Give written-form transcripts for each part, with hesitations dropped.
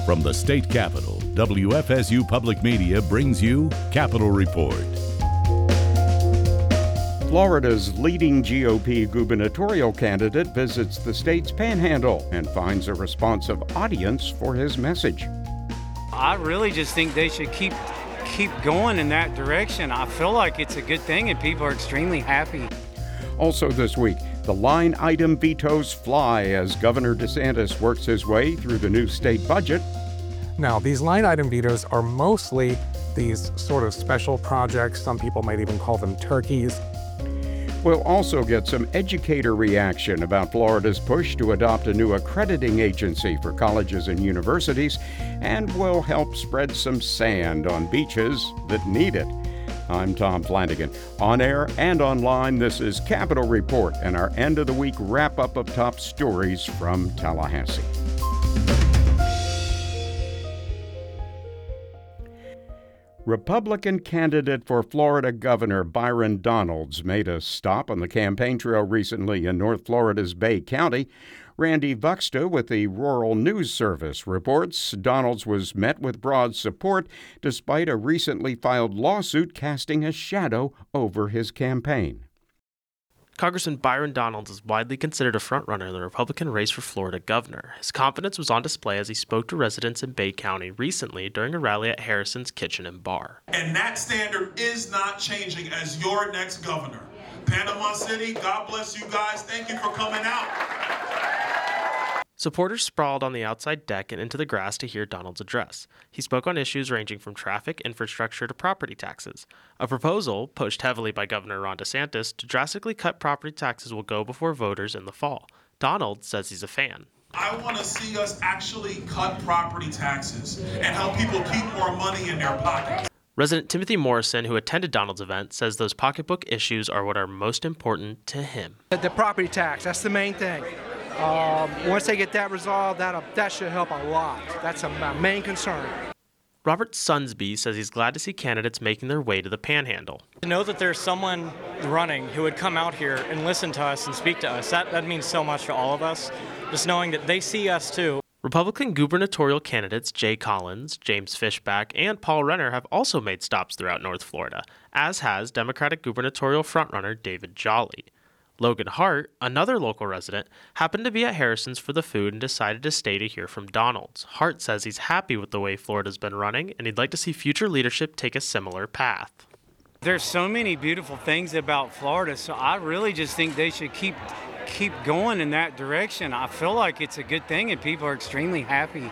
From the state capitol, WFSU Public Media brings you Capitol Report. Florida's leading GOP gubernatorial candidate visits the state's panhandle and finds a responsive audience for his message. I really just think they should keep going in that direction. I feel like it's a good thing and people are extremely happy. Also this week, the line item vetoes fly as Governor DeSantis works his way through the new state budget. Now, these line item vetoes are mostly these sort of special projects. Some people might even call them turkeys. We'll also get some educator reaction about Florida's push to adopt a new accrediting agency for colleges and universities, and we'll help spread some sand on beaches that need it. I'm Tom Flanagan. On air and online, this is Capitol Report and our end of the week wrap-up of top stories from Tallahassee. Republican candidate for Florida Governor Byron Donalds made a stop on the campaign trail recently in North Florida's Bay County. Randy Vuxta with the Rural News Service reports Donalds was met with broad support despite a recently filed lawsuit casting a shadow over his campaign. Congressman Byron Donalds is widely considered a frontrunner in the Republican race for Florida governor. His confidence was on display as he spoke to residents in Bay County recently during a rally at Harrison's Kitchen and Bar. And that standard is not changing as your next governor. Panama City, God bless you guys. Thank you for coming out. Supporters sprawled on the outside deck and into the grass to hear Donald's address. He spoke on issues ranging from traffic, infrastructure to property taxes. A proposal, pushed heavily by Governor Ron DeSantis, to drastically cut property taxes will go before voters in the fall. Donald says he's a fan. I want to see us actually cut property taxes and help people keep more money in their pockets. Resident Timothy Morrison, who attended Donald's event, says those pocketbook issues are what are most important to him. The property tax, that's the main thing. Once they get that resolved, that should help a lot. That's my main concern. Robert Sunsby says he's glad to see candidates making their way to the Panhandle. To know that there's someone running who would come out here and listen to us and speak to us, that means so much to all of us. Just knowing that they see us too. Republican gubernatorial candidates Jay Collins, James Fishback, and Paul Renner have also made stops throughout North Florida, as has Democratic gubernatorial frontrunner David Jolly. Logan Hart, another local resident, happened to be at Harrison's for the food and decided to stay to hear from Donalds. Hart says he's happy with the way Florida's been running, and he'd like to see future leadership take a similar path. There's so many beautiful things about Florida, so I really just think they should keep going in that direction. I feel like it's a good thing and people are extremely happy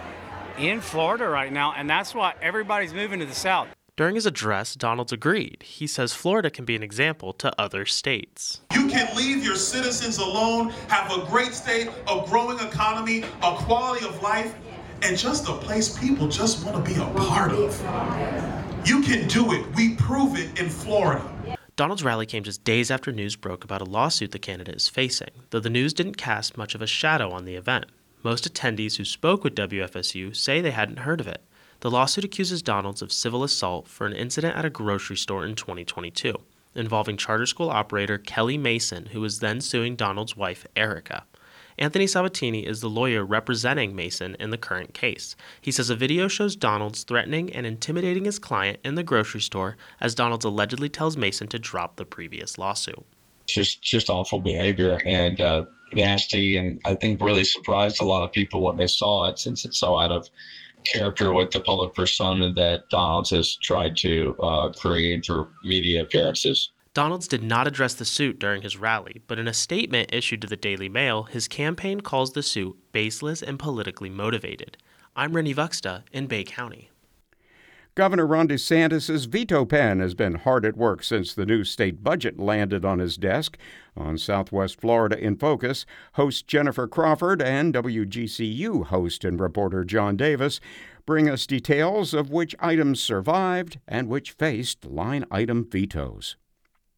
in Florida right now, and that's why everybody's moving to the South. During his address, Donalds agreed. He says Florida can be an example to other states. You can leave your citizens alone, have a great state, a growing economy, a quality of life, and just a place people just want to be a part of. You can do it. We prove it in Florida. Donald's rally came just days after news broke about a lawsuit the candidate is facing, though the news didn't cast much of a shadow on the event. Most attendees who spoke with WFSU say they hadn't heard of it. The lawsuit accuses Donalds of civil assault for an incident at a grocery store in 2022, involving charter school operator Kelly Mason, who was then suing Donalds' wife, Erica. Anthony Sabatini is the lawyer representing Mason in the current case. He says a video shows Donalds threatening and intimidating his client in the grocery store as Donalds allegedly tells Mason to drop the previous lawsuit. Just awful behavior and nasty, and I think really surprised a lot of people when they saw it, since it's so out of character with the public persona that Donalds has tried to create through media appearances. Donalds did not address the suit during his rally, but in a statement issued to the Daily Mail, his campaign calls the suit baseless and politically motivated. I'm Randy Vuxta in Bay County. Governor Ron DeSantis' veto pen has been hard at work since the new state budget landed on his desk. On Southwest Florida in Focus, host Jennifer Crawford and WGCU host and reporter John Davis bring us details of which items survived and which faced line item vetoes.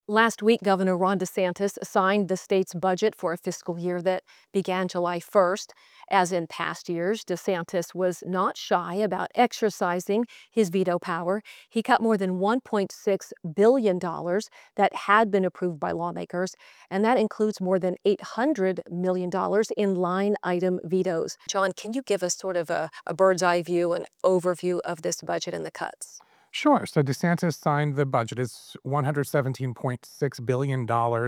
Last week, Governor Ron DeSantis signed the state's budget for a fiscal year that began July 1st. As in past years, DeSantis was not shy about exercising his veto power. He cut more than $1.6 billion that had been approved by lawmakers, and that includes more than $800 million in line item vetoes. John, can you give us sort of a bird's eye view, an overview of this budget and the cuts? Sure. So DeSantis signed the budget. It's $117.6 billion.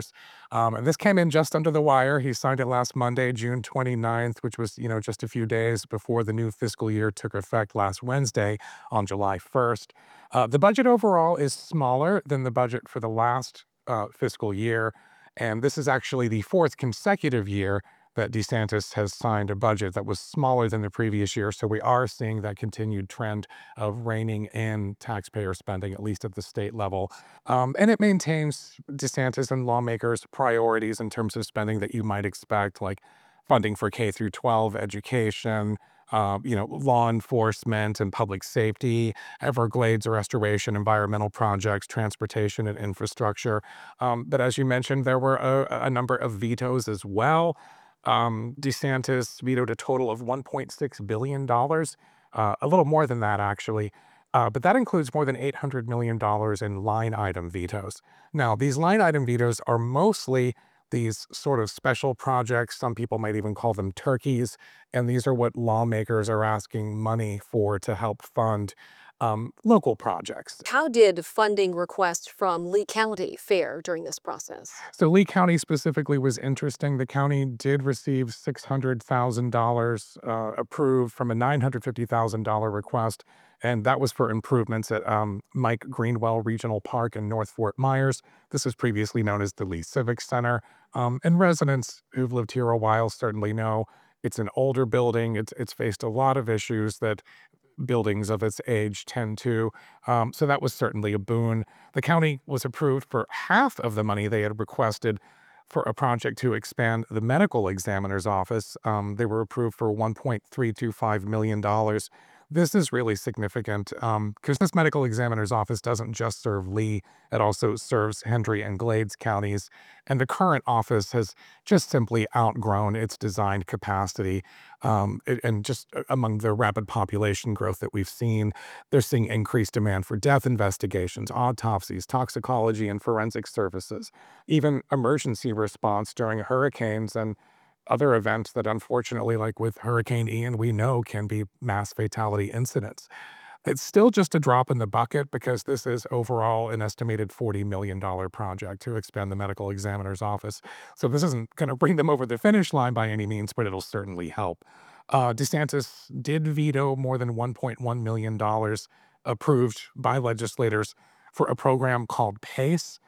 And this came in just under the wire. He signed it last Monday, June 29th, which was, just a few days before the new fiscal year took effect last Wednesday on July 1st. The budget overall is smaller than the budget for the last fiscal year. And this is actually the fourth consecutive year that DeSantis has signed a budget that was smaller than the previous year. So we are seeing that continued trend of reining in taxpayer spending, at least at the state level. And it maintains DeSantis and lawmakers' priorities in terms of spending that you might expect, like funding for K through 12 education, law enforcement and public safety, Everglades restoration, environmental projects, transportation and infrastructure. But as you mentioned, there were a number of vetoes as well. DeSantis vetoed a total of $1.6 billion, a little more than that, actually. But that includes more than $800 million in line item vetoes. Now, these line item vetoes are mostly these sort of special projects. Some people might even call them turkeys. And these are what lawmakers are asking money for to help fund local projects. How did funding requests from Lee County fare during this process? So Lee County specifically was interesting. The county did receive $600,000 approved from a $950,000 request, and that was for improvements at Mike Greenwell Regional Park in North Fort Myers. This was previously known as the Lee Civic Center. And residents who've lived here a while certainly know it's an older building. It's faced a lot of issues that buildings of its age tend to. So that was certainly a boon. The county was approved for half of the money they had requested for a project to expand the medical examiner's office. They were approved for $1.325 million. This is really significant because this medical examiner's office doesn't just serve Lee, it also serves Hendry and Glades counties. And the current office has just simply outgrown its designed capacity. And just among the rapid population growth that we've seen, they're seeing increased demand for death investigations, autopsies, toxicology, and forensic services, even emergency response during hurricanes and other events that unfortunately, like with Hurricane Ian, we know can be mass fatality incidents. It's still just a drop in the bucket because this is overall an estimated $40 million project to expand the medical examiner's office. So this isn't going to bring them over the finish line by any means, but it'll certainly help. DeSantis did veto more than $1.1 million approved by legislators for a program called PACE.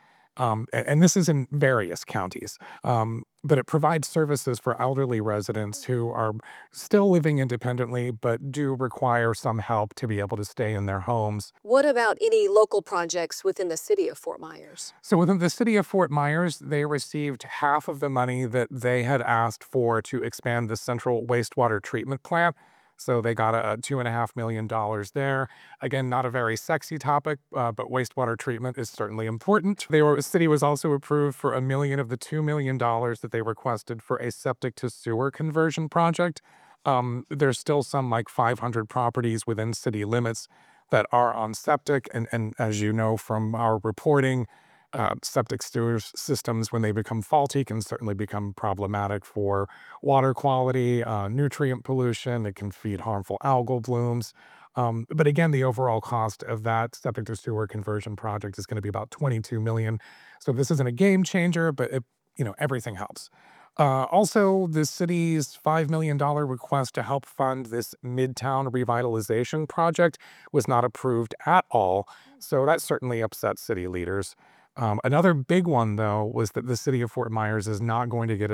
And this is in various counties, but it provides services for elderly residents who are still living independently, but do require some help to be able to stay in their homes. What about any local projects within the city of Fort Myers? So within the city of Fort Myers, they received half of the money that they had asked for to expand the central wastewater treatment plant. So they got a $2.5 million there. Again, not a very sexy topic, but wastewater treatment is certainly important. The city was also approved for $1 million of the $2 million that they requested for a septic to sewer conversion project. There's still some like 500 properties within city limits that are on septic. And as you know from our reporting, septic sewer systems, when they become faulty, can certainly become problematic for water quality, nutrient pollution. It can feed harmful algal blooms. But again, the overall cost of that septic to sewer conversion project is going to be about $22 million. So this isn't a game changer, but everything helps. Also, the city's $5 million request to help fund this Midtown revitalization project was not approved at all. So that certainly upset city leaders. Another big one, though, was that the city of Fort Myers is not going to get a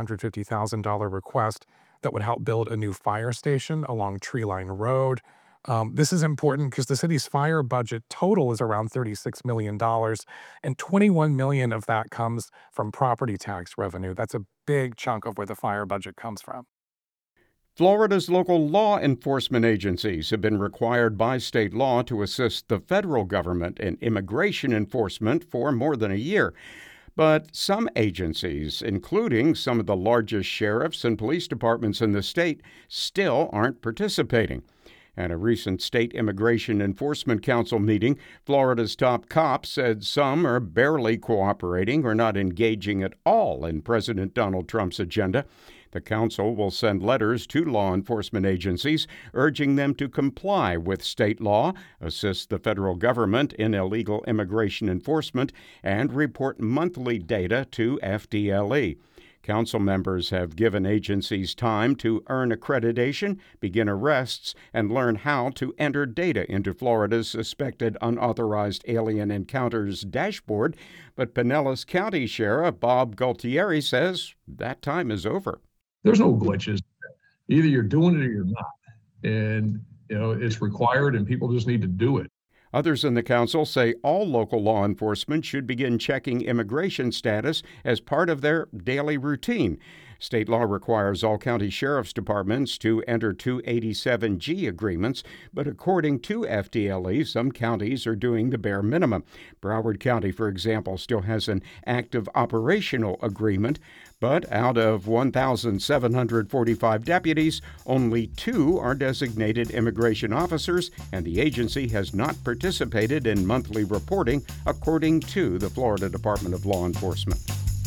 $750,000 request that would help build a new fire station along Treeline Road. This is important because the city's fire budget total is around $36 million, and $21 million of that comes from property tax revenue. That's a big chunk of where the fire budget comes from. Florida's local law enforcement agencies have been required by state law to assist the federal government in immigration enforcement for more than a year. But some agencies, including some of the largest sheriffs and police departments in the state, still aren't participating. At a recent State Immigration Enforcement Council meeting, Florida's top cops said some are barely cooperating or not engaging at all in President Donald Trump's agenda. The council will send letters to law enforcement agencies urging them to comply with state law, assist the federal government in illegal immigration enforcement, and report monthly data to FDLE. Council members have given agencies time to earn accreditation, begin arrests, and learn how to enter data into Florida's suspected unauthorized alien encounters dashboard. But Pinellas County Sheriff Bob Gualtieri says that time is over. There's no glitches. Either you're doing it or you're not. And, it's required and people just need to do it. Others in the council say all local law enforcement should begin checking immigration status as part of their daily routine. State law requires all county sheriff's departments to enter 287G agreements, but according to FDLE, some counties are doing the bare minimum. Broward County, for example, still has an active operational agreement, but out of 1,745 deputies, only 2 are designated immigration officers, and the agency has not participated in monthly reporting, according to the Florida Department of Law Enforcement.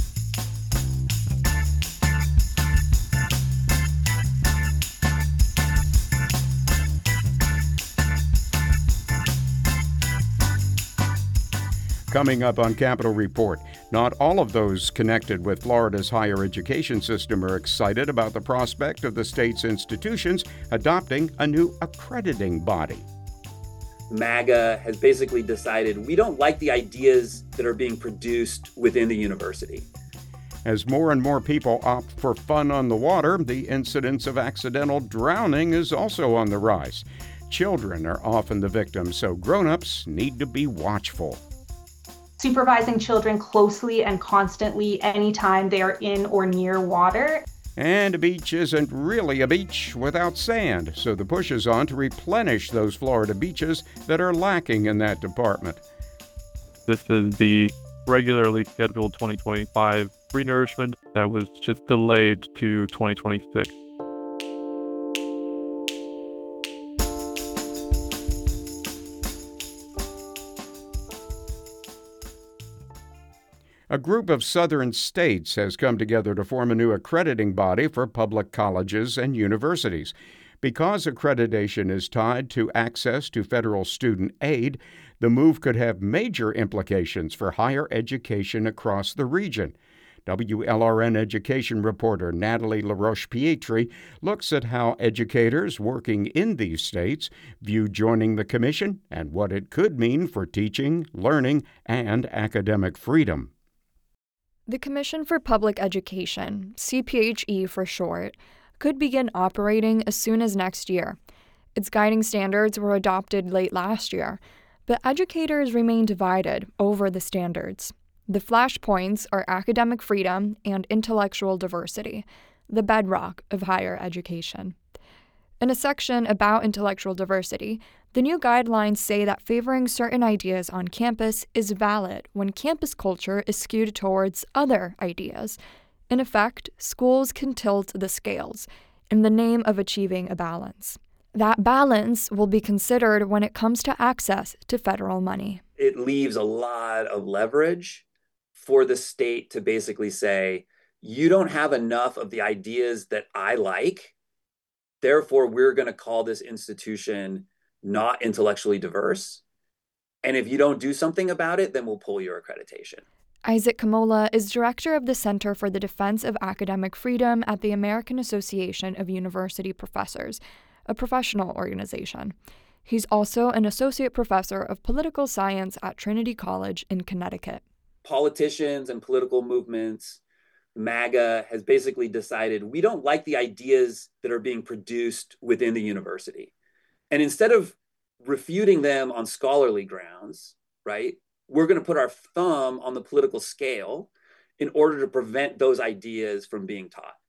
Coming up on Capitol Report, not all of those connected with Florida's higher education system are excited about the prospect of the state's institutions adopting a new accrediting body. MAGA has basically decided we don't like the ideas that are being produced within the university. As more and more people opt for fun on the water, the incidence of accidental drowning is also on the rise. Children are often the victims, so grown-ups need to be watchful. Supervising children closely and constantly anytime they are in or near water. And a beach isn't really a beach without sand, so the push is on to replenish those Florida beaches that are lacking in that department. This is the regularly scheduled 2025 renourishment that was just delayed to 2026. A group of southern states has come together to form a new accrediting body for public colleges and universities. Because accreditation is tied to access to federal student aid, the move could have major implications for higher education across the region. WLRN education reporter Natalie LaRoche-Pietri looks at how educators working in these states view joining the commission and what it could mean for teaching, learning, and academic freedom. The Commission for Public Education, CPHE for short, could begin operating as soon as next year. Its guiding standards were adopted late last year, but educators remain divided over the standards. The flashpoints are academic freedom and intellectual diversity, the bedrock of higher education. In a section about intellectual diversity, the new guidelines say that favoring certain ideas on campus is valid when campus culture is skewed towards other ideas. In effect, schools can tilt the scales in the name of achieving a balance. That balance will be considered when it comes to access to federal money. It leaves a lot of leverage for the state to basically say, you don't have enough of the ideas that I like, therefore we're going to call this institution not intellectually diverse. And if you don't do something about it, then we'll pull your accreditation. Isaac Kamola is director of the Center for the Defense of Academic Freedom at the American Association of University Professors, a professional organization. He's also an associate professor of political science at Trinity College in Connecticut. Politicians and political movements, MAGA has basically decided we don't like the ideas that are being produced within the university. And instead of refuting them on scholarly grounds, right, we're going to put our thumb on the political scale in order to prevent those ideas from being taught.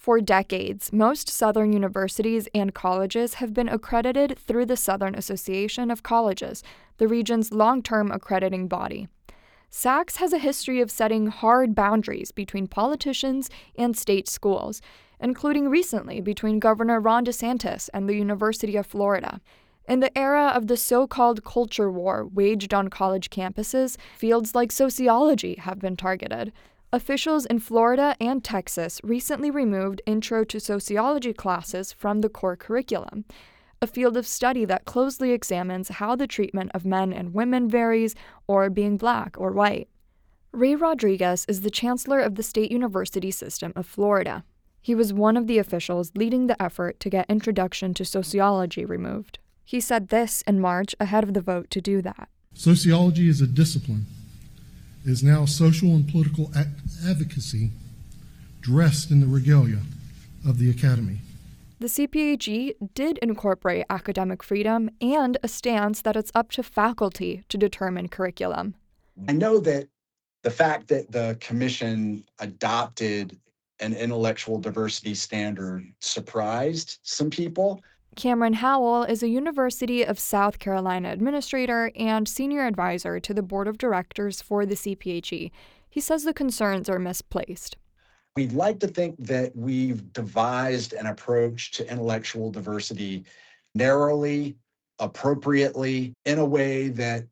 For decades, most Southern universities and colleges have been accredited through the Southern Association of Colleges, the region's long-term accrediting body. SACS has a history of setting hard boundaries between politicians and state schools, including recently between Governor Ron DeSantis and the University of Florida. In the era of the so-called culture war waged on college campuses, fields like sociology have been targeted. Officials in Florida and Texas recently removed Intro to Sociology classes from the core curriculum, a field of study that closely examines how the treatment of men and women varies, or being black or white. Ray Rodriguez is the chancellor of the State University System of Florida. He was one of the officials leading the effort to get Introduction to Sociology removed. He said this in March ahead of the vote to do that. Sociology as a discipline is now social and political advocacy dressed in the regalia of the academy. The CPHE did incorporate academic freedom and a stance that it's up to faculty to determine curriculum. I know that the fact that the commission adopted an intellectual diversity standard surprised some people. Cameron Howell is a University of South Carolina administrator and senior advisor to the board of directors for the CPHE. He says the concerns are misplaced. We'd like to think that we've devised an approach to intellectual diversity narrowly, appropriately, in a way that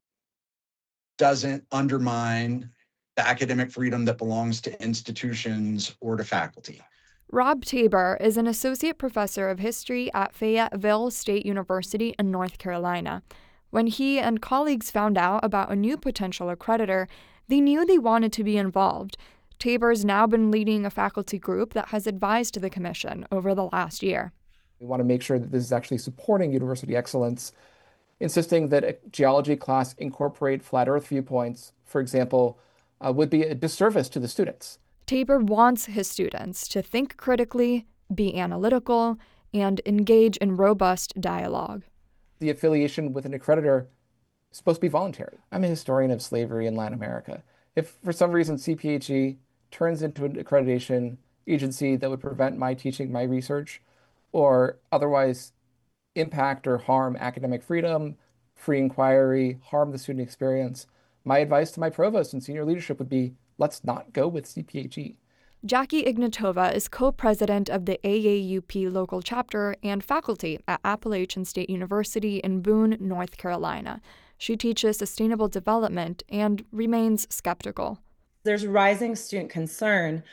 doesn't undermine the academic freedom that belongs to institutions or to faculty. Rob Tabor is an associate professor of history at Fayetteville State University in North Carolina. When he and colleagues found out about a new potential accreditor, they knew they wanted to be involved. Tabor's now been leading a faculty group that has advised the commission over the last year. We want to make sure that this is actually supporting university excellence, insisting that a geology class incorporate flat earth viewpoints, for example, would be a disservice to the students. Tabor wants his students to think critically, be analytical, and engage in robust dialogue. The affiliation with an accreditor is supposed to be voluntary. I'm a historian of slavery in Latin America. If for some reason CPHE turns into an accreditation agency that would prevent my teaching my research, or otherwise impact or harm academic freedom, free inquiry, harm the student experience, my advice to my provost and senior leadership would be, let's not go with CPHE. Jackie Ignatova is co-president of the AAUP local chapter and faculty at Appalachian State University in Boone, North Carolina. She teaches sustainable development and remains skeptical. There's rising student concern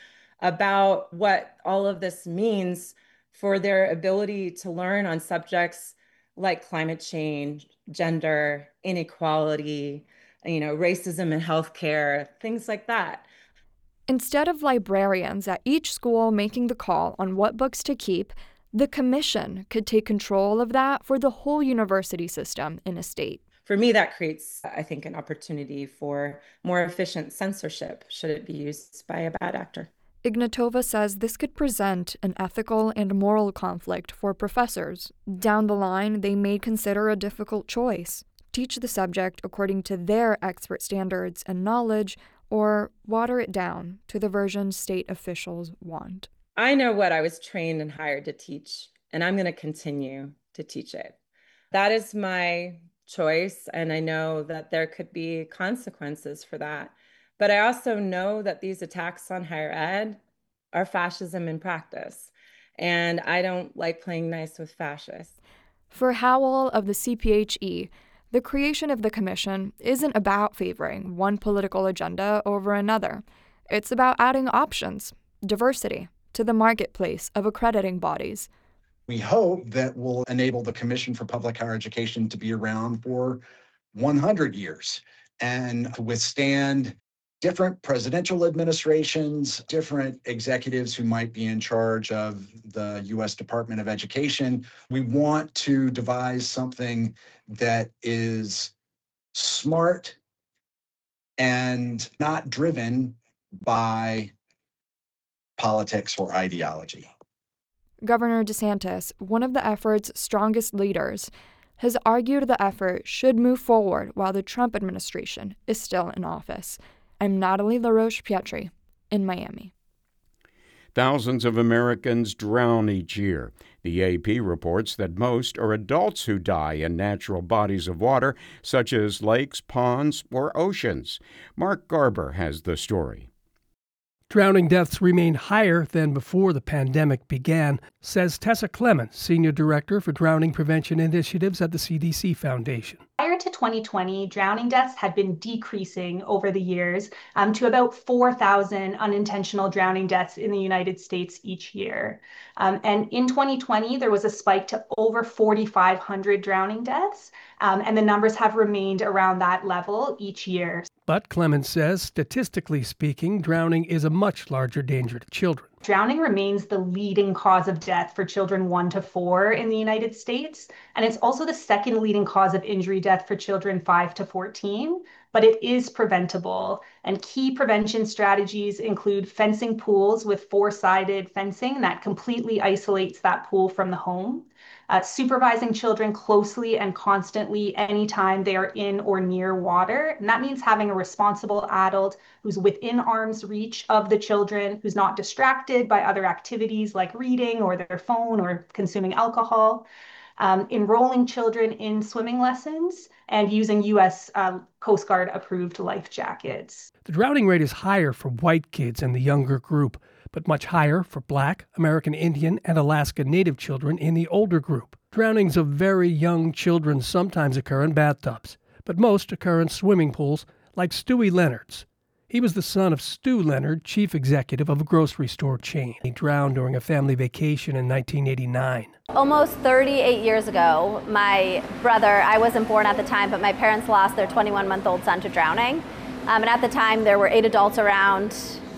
about what all of this means for their ability to learn on subjects like climate change, gender, inequality, racism in healthcare, things like that. Instead of librarians at each school making the call on what books to keep, the commission could take control of that for the whole university system in a state. For me, that creates, I think, an opportunity for more efficient censorship should it be used by a bad actor. Ignatova says this could present an ethical and moral conflict for professors. Down the line, they may consider a difficult choice: teach the subject according to their expert standards and knowledge, or water it down to the version state officials want. I know what I was trained and hired to teach, and I'm going to continue to teach it. That is my choice, and I know that there could be consequences for that. But I also know that these attacks on higher ed are fascism in practice, and I don't like playing nice with fascists. For Howell of the CPHE, the creation of the commission isn't about favoring one political agenda over another. It's about adding options, diversity, to the marketplace of accrediting bodies. We hope that will enable the Commission for Public Higher Education to be around for 100 years and to withstand different presidential administrations, different executives who might be in charge of the U.S. Department of Education. We want to devise something that is smart and not driven by politics or ideology. Governor DeSantis, one of the effort's strongest leaders, has argued the effort should move forward while the Trump administration is still in office. I'm Natalie LaRoche Pietri in Miami. Thousands of Americans drown each year. The AP reports that most are adults who die in natural bodies of water, such as lakes, ponds, or oceans. Mark Garber has the story. Drowning deaths remain higher than before the pandemic began, says Tessa Clemens, Senior Director for Drowning Prevention Initiatives at the CDC Foundation. Prior to 2020, drowning deaths had been decreasing over the years to about 4,000 unintentional drowning deaths in the United States each year. And in 2020, there was a spike to over 4,500 drowning deaths, and the numbers have remained around that level each year. But Clemens says, statistically speaking, drowning is a much larger danger to children. Drowning remains the leading cause of death for children 1 to 4 in the United States, and it's also the second leading cause of injury death for children 5 to 14, but it is preventable. And key prevention strategies include fencing pools with 4-sided fencing that completely isolates that pool from the home, supervising children closely and constantly anytime they are in or near water. And that means having a responsible adult who's within arm's reach of the children, who's not distracted by other activities like reading or their phone or consuming alcohol. Enrolling children in swimming lessons, and using U.S. Coast Guard approved life jackets. The drowning rate is higher for white kids in the younger group, but much higher for Black, American Indian, and Alaska Native children in the older group. Drownings of very young children sometimes occur in bathtubs, but most occur in swimming pools like Stewie Leonard's. He was the son of Stu Leonard, chief executive of a grocery store chain. He drowned during a family vacation in 1989. Almost 38 years ago, my brother, I wasn't born at the time, but my parents lost their 21-month-old son to drowning. And at the time, there were 8 adults around,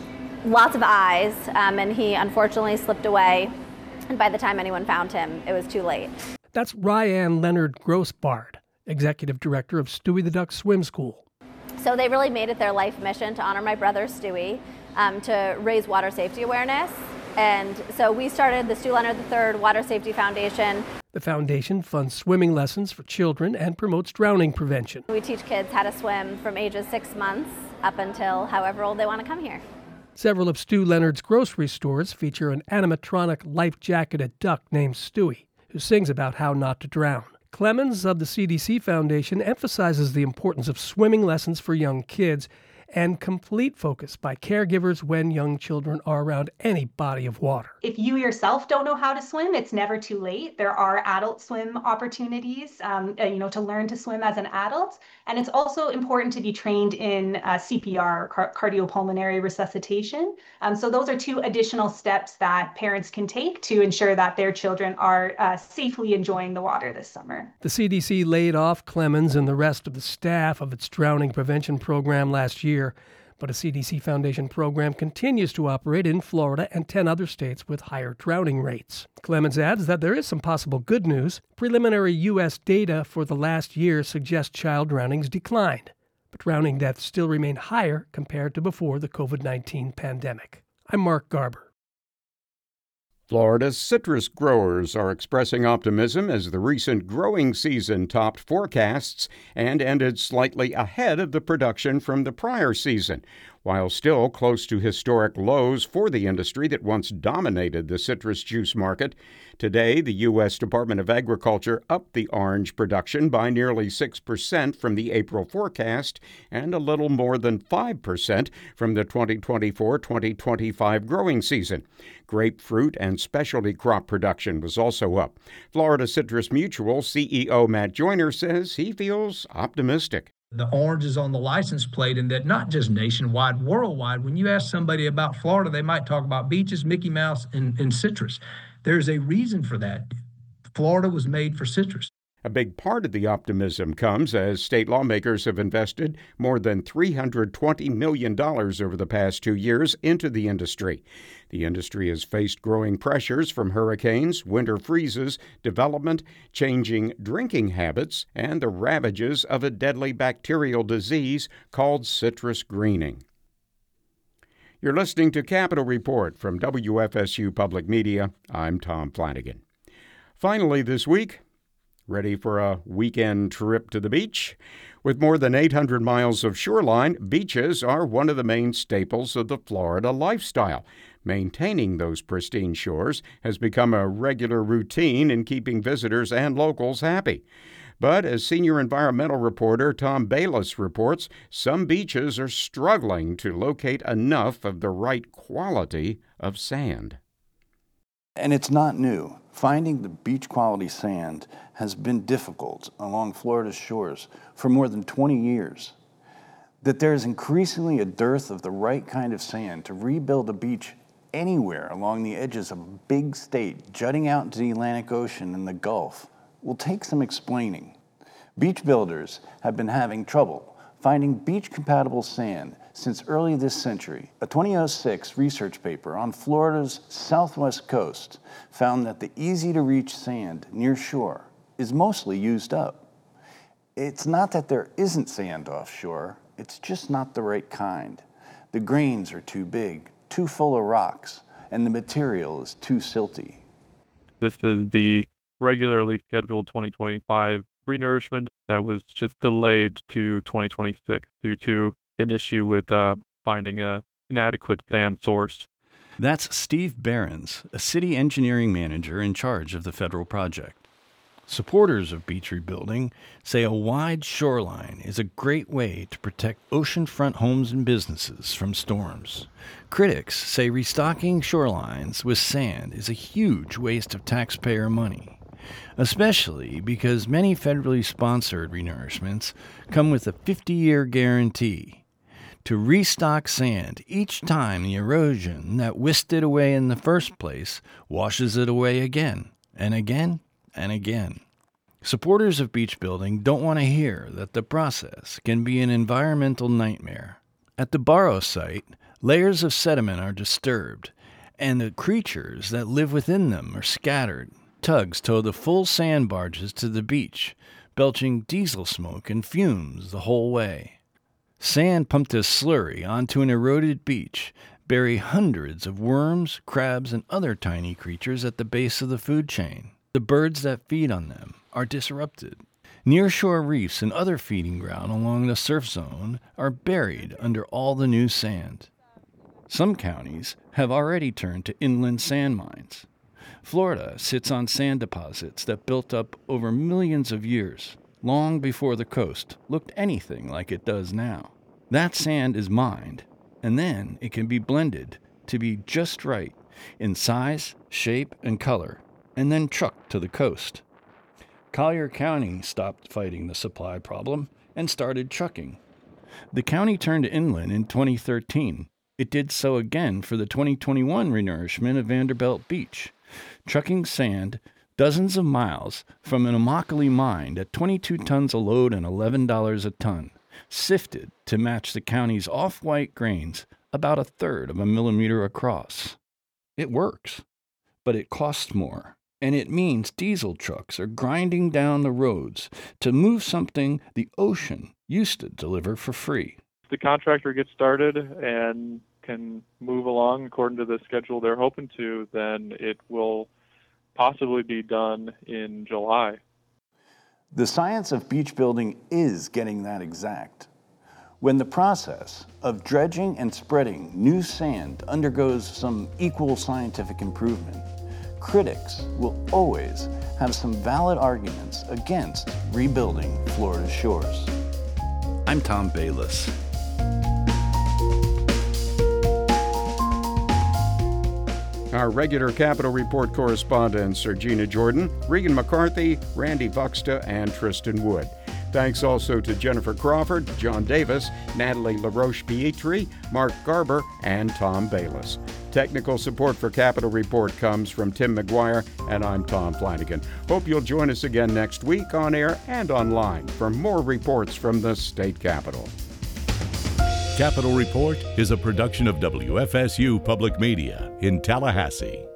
lots of eyes, and he unfortunately slipped away. And by the time anyone found him, it was too late. That's Ryann Leonard Grossbard, executive director of Stewie the Duck Swim School. So they really made it their life mission to honor my brother, Stewie, to raise water safety awareness. And so we started the Stu Leonard III Water Safety Foundation. The foundation funds swimming lessons for children and promotes drowning prevention. We teach kids how to swim from ages 6 months up until however old they want to come here. Several of Stu Leonard's grocery stores feature an animatronic life-jacketed duck named Stewie, who sings about how not to drown. Clemens of the CDC Foundation emphasizes the importance of swimming lessons for young kids and complete focus by caregivers when young children are around any body of water. If you yourself don't know how to swim, it's never too late. There are adult swim opportunities, to learn to swim as an adult. And it's also important to be trained in CPR, cardiopulmonary resuscitation. So those are 2 additional steps that parents can take to ensure that their children are safely enjoying the water this summer. The CDC laid off Clemens and the rest of the staff of its drowning prevention program last year. But a CDC Foundation program continues to operate in Florida and 10 other states with higher drowning rates. Clemens adds that there is some possible good news. Preliminary U.S. data for the last year suggests child drownings declined, but drowning deaths still remain higher compared to before the COVID-19 pandemic. I'm Mark Garber. Florida's citrus growers are expressing optimism as the recent growing season topped forecasts and ended slightly ahead of the production from the prior season. While still close to historic lows for the industry that once dominated the citrus juice market, today the U.S. Department of Agriculture upped the orange production by nearly 6% from the April forecast and a little more than 5% from the 2024-2025 growing season. Grapefruit and specialty crop production was also up. Florida Citrus Mutual CEO Matt Joyner says he feels optimistic. The orange is on the license plate, and that not just nationwide, worldwide. When you ask somebody about Florida, they might talk about beaches, Mickey Mouse, and citrus. There's a reason for that. Florida was made for citrus. A big part of the optimism comes as state lawmakers have invested more than $320 million over the past 2 years into the industry. The industry has faced growing pressures from hurricanes, winter freezes, development, changing drinking habits, and the ravages of a deadly bacterial disease called citrus greening. You're listening to Capitol Report from WFSU Public Media. I'm Tom Flanagan. Finally this week, Ready for a weekend trip to the beach? With more than 800 miles of shoreline, beaches are one of the main staples of the Florida lifestyle. Maintaining those pristine shores has become a regular routine in keeping visitors and locals happy. But as senior environmental reporter Tom Bayliss reports, some beaches are struggling to locate enough of the right quality of sand. And it's not new. Finding the beach quality sand has been difficult along Florida's shores for more than 20 years. That there is increasingly a dearth of the right kind of sand to rebuild a beach anywhere along the edges of a big state jutting out into the Atlantic Ocean and the Gulf will take some explaining. Beach builders have been having trouble finding beach-compatible sand since early this century. A 2006 research paper on Florida's southwest coast found that the easy-to-reach sand near shore is mostly used up. It's not that there isn't sand offshore, it's just not the right kind. The grains are too big, too full of rocks, and the material is too silty. This is the regularly scheduled 2025 renourishment that was just delayed to 2026 due to an issue with finding an inadequate sand source. That's Steve Behrens, a city engineering manager in charge of the federal project. Supporters of beach rebuilding say a wide shoreline is a great way to protect oceanfront homes and businesses from storms. Critics say restocking shorelines with sand is a huge waste of taxpayer money, especially because many federally sponsored renourishments come with a 50-year guarantee to restock sand each time the erosion that whisked it away in the first place washes it away again and again and again. Supporters of beach building don't want to hear that the process can be an environmental nightmare. At the Barrow site, layers of sediment are disturbed, and the creatures that live within them are scattered. Tugs tow the full sand barges to the beach, belching diesel smoke and fumes the whole way. Sand pumped as slurry onto an eroded beach bury hundreds of worms, crabs, and other tiny creatures at the base of the food chain. The birds that feed on them are disrupted. Nearshore reefs and other feeding ground along the surf zone are buried under all the new sand. Some counties have already turned to inland sand mines. Florida sits on sand deposits that built up over millions of years, long before the coast looked anything like it does now. That sand is mined, and then it can be blended to be just right in size, shape, and color, and then trucked to the coast. Collier County stopped fighting the supply problem and started trucking. The county turned inland in 2013. It did so again for the 2021 renourishment of Vanderbilt Beach, trucking sand dozens of miles from an Immokalee mine at 22 tons a load and $11 a ton, sifted to match the county's off-white grains about a third of a millimeter across. It works, but it costs more, and it means diesel trucks are grinding down the roads to move something the ocean used to deliver for free. The contractor gets started and can move along according to the schedule they're hoping to, then it will possibly be done in July. The science of beach building is getting that exact. When the process of dredging and spreading new sand undergoes some equal scientific improvement, critics will always have some valid arguments against rebuilding Florida's shores. I'm Tom Bayliss. Our regular Capitol Report correspondents are Gina Jordan, Regan McCarthy, Randy Buxta, and Tristan Wood. Thanks also to Jennifer Crawford, John Davis, Natalie LaRoche-Pietri, Mark Garber, and Tom Bayliss. Technical support for Capitol Report comes from Tim McGuire, and I'm Tom Flanagan. Hope you'll join us again next week on air and online for more reports from the state capitol. Capitol Report is a production of WFSU Public Media in Tallahassee.